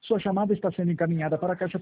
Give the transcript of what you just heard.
Sua chamada está sendo encaminhada para a caixa